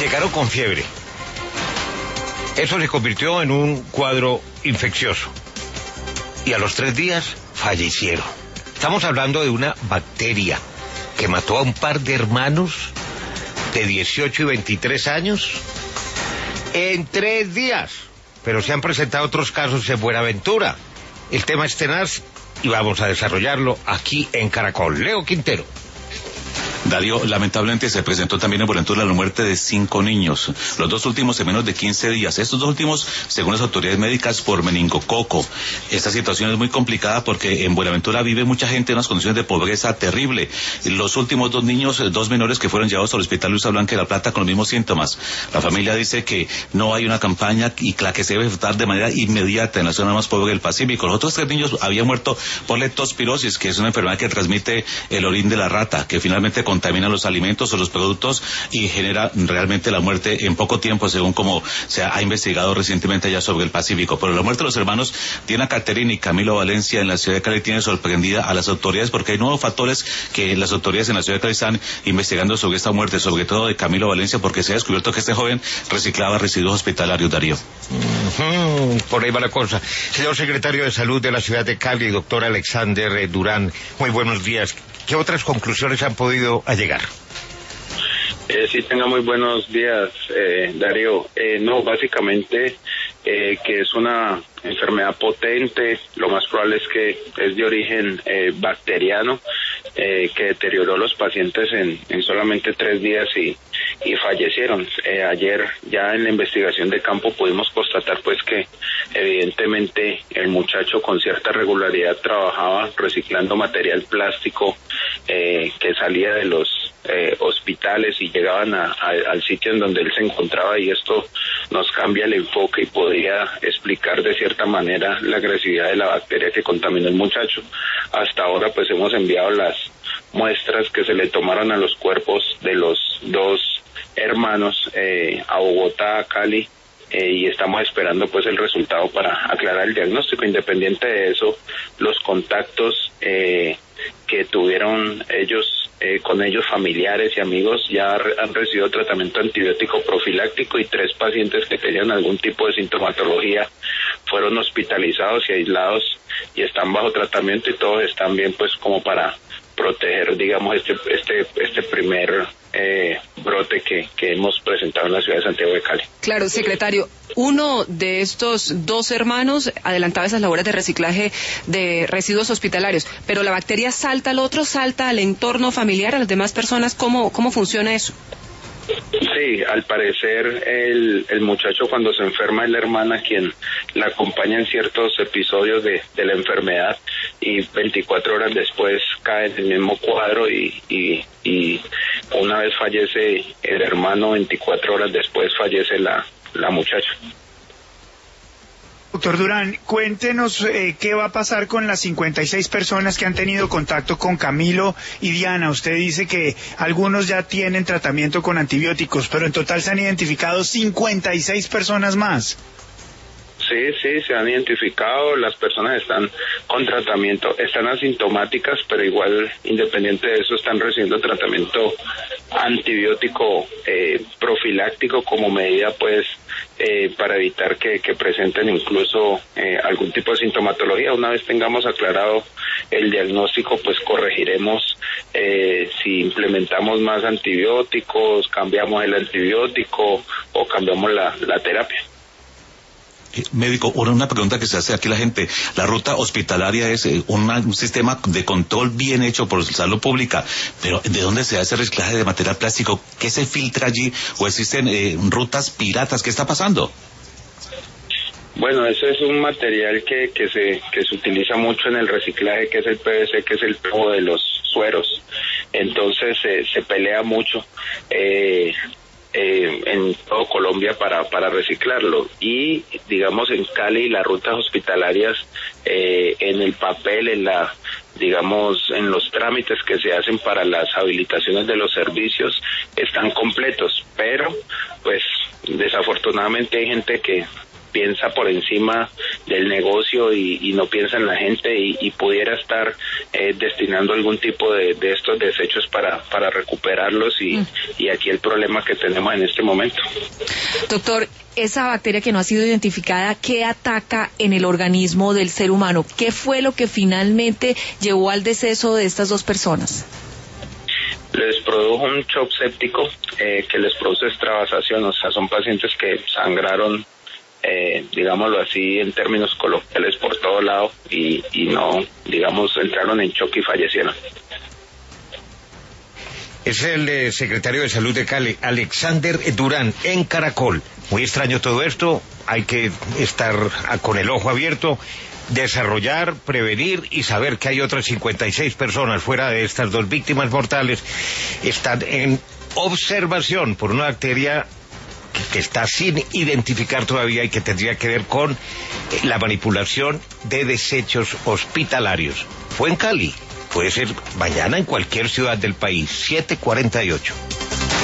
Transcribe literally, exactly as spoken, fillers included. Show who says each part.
Speaker 1: Llegaron con fiebre. Eso se convirtió en un cuadro infeccioso. Y a los tres días fallecieron. Estamos hablando de una bacteria que mató a un par de hermanos de dieciocho y veintitrés años en tres días. Pero se han presentado otros casos en Buenaventura. El tema es tenaz y vamos a desarrollarlo aquí en Caracol. Leo Quintero.
Speaker 2: Darío, lamentablemente se presentó también en Buenaventura la muerte de cinco niños, los dos últimos en menos de quince días. Estos dos últimos, según las autoridades médicas, por meningococo. Esta situación es muy complicada porque en Buenaventura vive mucha gente en unas condiciones de pobreza terrible. Los últimos dos niños, dos menores que fueron llevados al Hospital Luisa Blanca de la Plata con los mismos síntomas. La familia dice que no hay una campaña y la que se debe ejecutar de manera inmediata en la zona más pobre del Pacífico. Los otros tres niños habían muerto por leptospirosis, que es una enfermedad que transmite el orín de la rata, que finalmente contamina los alimentos o los productos y genera realmente la muerte en poco tiempo, según como se ha investigado recientemente allá sobre el Pacífico. Pero la muerte de los hermanos Diana Caterina y Camilo Valencia en la ciudad de Cali tiene sorprendida a las autoridades porque hay nuevos factores que las autoridades en la ciudad de Cali están investigando sobre esta muerte, sobre todo de Camilo Valencia, porque se ha descubierto que este joven reciclaba residuos hospitalarios, Darío.
Speaker 1: Uh-huh, por ahí va la cosa. Señor secretario de Salud de la ciudad de Cali, doctor Alexander Durán, muy buenos días. ¿Qué otras conclusiones han podido llegar?
Speaker 3: Eh, sí, tenga muy buenos días, eh, Darío. Eh, no, básicamente eh, que es una enfermedad potente, lo más probable es que es de origen eh, bacteriano, eh, que deterioró a los pacientes en, en solamente tres días y, y fallecieron. Eh, ayer ya en la investigación de campo pudimos constatar pues que evidentemente el muchacho con cierta regularidad trabajaba reciclando material plástico eh, que salía de los eh, hospitales y llegaban a, a, al sitio en donde él se encontraba, y esto nos cambia el enfoque y podría explicar de cierta manera la agresividad de la bacteria que contaminó el muchacho. Hasta ahora pues hemos enviado las muestras que se le tomaron a los cuerpos de los dos hermanos eh, a Bogotá, a Cali, eh, y estamos esperando pues el resultado para aclarar el diagnóstico. Independiente de eso, los contactos eh, que tuvieron ellos eh, con ellos, familiares y amigos, ya han recibido tratamiento antibiótico profiláctico, y tres pacientes que tenían algún tipo de sintomatología fueron hospitalizados y aislados y están bajo tratamiento, y todos están bien pues como para proteger, digamos, este este este primer eh, brote que, que hemos presentado en la ciudad de Santiago de Cali.
Speaker 4: Claro, secretario, uno de estos dos hermanos adelantaba esas labores de reciclaje de residuos hospitalarios, pero la bacteria salta al otro, salta al entorno familiar, a las demás personas. ¿Cómo, cómo funciona eso?
Speaker 3: Sí, al parecer el, el muchacho cuando se enferma es la hermana quien la acompaña en ciertos episodios de, de la enfermedad, y veinticuatro horas después cae en el mismo cuadro y, y, y una vez fallece el hermano, veinticuatro horas después fallece la, la muchacha.
Speaker 5: Doctor Durán, cuéntenos eh, qué va a pasar con las cincuenta y seis personas que han tenido contacto con Camilo y Diana. Usted dice que algunos ya tienen tratamiento con antibióticos, pero en total se han identificado cincuenta y seis personas más.
Speaker 3: Sí, sí, se han identificado, las personas están con tratamiento, están asintomáticas, pero igual, independiente de eso, están recibiendo tratamiento antibiótico eh, profiláctico como medida, pues, eh, para evitar que, que presenten incluso eh, algún tipo de sintomatología. Una vez tengamos aclarado el diagnóstico, pues corregiremos eh, si implementamos más antibióticos, cambiamos el antibiótico o cambiamos la, la terapia.
Speaker 2: Médico, una pregunta que se hace aquí la gente. La ruta hospitalaria es eh, una, un sistema de control bien hecho por salud pública, pero ¿de dónde se hace reciclaje de material plástico? ¿Qué se filtra allí? ¿O existen eh, rutas piratas? ¿Qué está pasando?
Speaker 3: Bueno, eso es un material que, que se que se utiliza mucho en el reciclaje, que es el P V C, que es el polvo de los sueros. Entonces eh, se pelea mucho eh, eh, en todo Colombia para para reciclarlo, y digamos en Cali las rutas hospitalarias eh, en el papel, en la digamos en los trámites que se hacen para las habilitaciones de los servicios están completos, pero pues desafortunadamente hay gente que piensa por encima del negocio y, y no piensa en la gente y, y pudiera estar eh, destinando algún tipo de, de estos desechos para, para recuperarlos y, mm. y aquí el problema que tenemos en este momento.
Speaker 6: Doctor, esa bacteria que no ha sido identificada, ¿qué ataca en el organismo del ser humano? ¿Qué fue lo que finalmente llevó al deceso de estas dos personas?
Speaker 3: Les produjo un shock séptico eh, que les produce extravasación, o sea, son pacientes que sangraron, eh, digámoslo así, en términos coloquiales por todo lado y, y no, digamos, entraron en shock y fallecieron.
Speaker 1: Es el eh, secretario de Salud de Cali, Alexander Durán, en Caracol. Muy extraño todo esto, hay que estar a, con el ojo abierto, desarrollar, prevenir y saber que hay otras cincuenta y seis personas fuera de estas dos víctimas mortales, están en observación por una bacteria que, que está sin identificar todavía y que tendría que ver con la manipulación de desechos hospitalarios. Fue en Cali, puede ser mañana en cualquier ciudad del país. siete cuarenta y ocho.